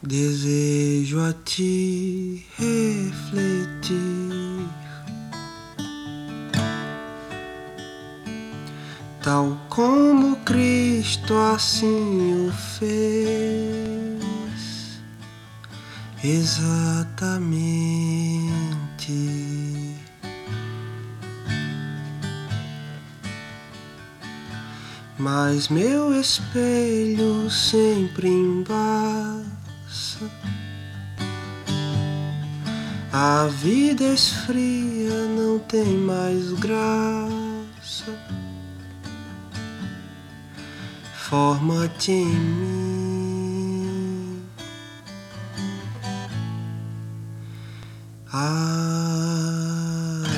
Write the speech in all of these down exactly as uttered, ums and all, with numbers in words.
Desejo a ti refletir, tal como Cristo assim o fez, exatamente. Mas meu espelho sempre embaça, a vida esfria, não tem mais graça. Forma-te em mim, amém.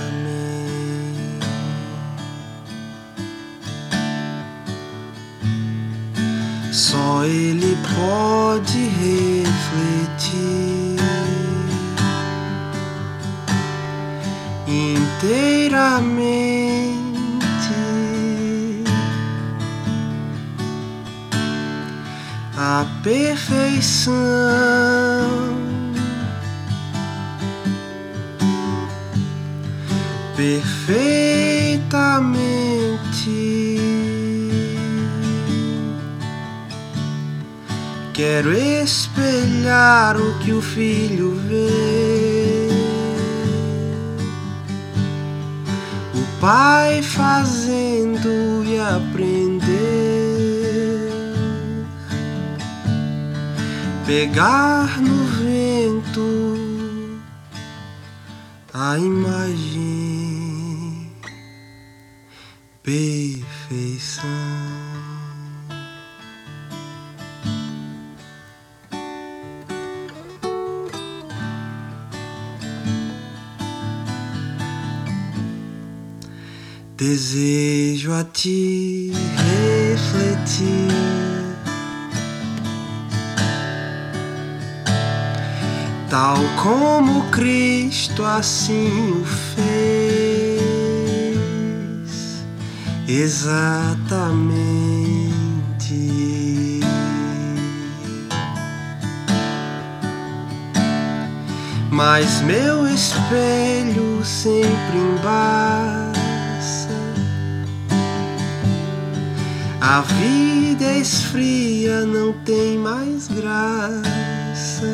Só Ele pode refletir inteiramente a perfeição, perfeitamente. Quero espelhar o que o Filho vê, o Pai fazendo e aprender, pegar no vento a imagem, perfeição. Desejo a ti refletir, tal como Cristo assim o fez, exatamente. Mas meu espelho sempre embaça, a vida esfria, não tem mais graça.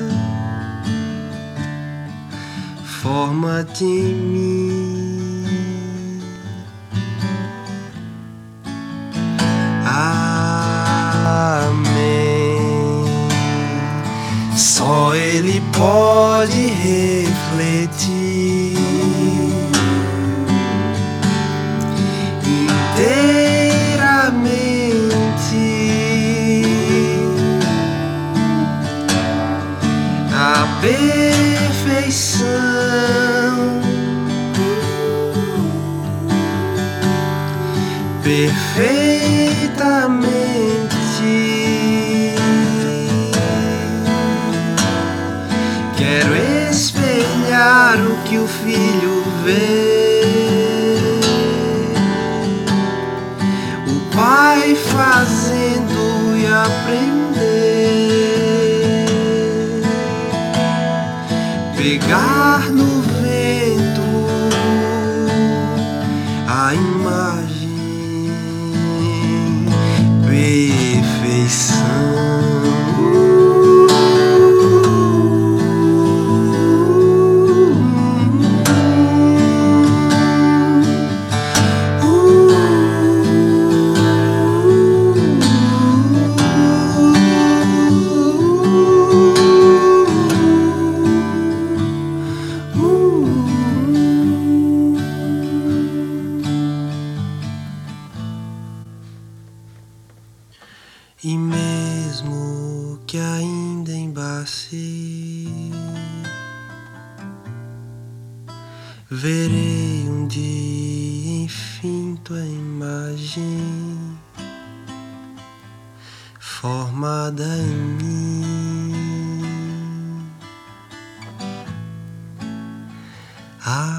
Forma-te em mim, amém. Só Ele pode refletir a perfeição, perfeitamente. Quero espelhar o que o Filho vê, o Pai fazendo e aprender, pegar no vento a imagem, perfeição. E mesmo que ainda embace, verei um dia enfim tua imagem formada em mim. Ah,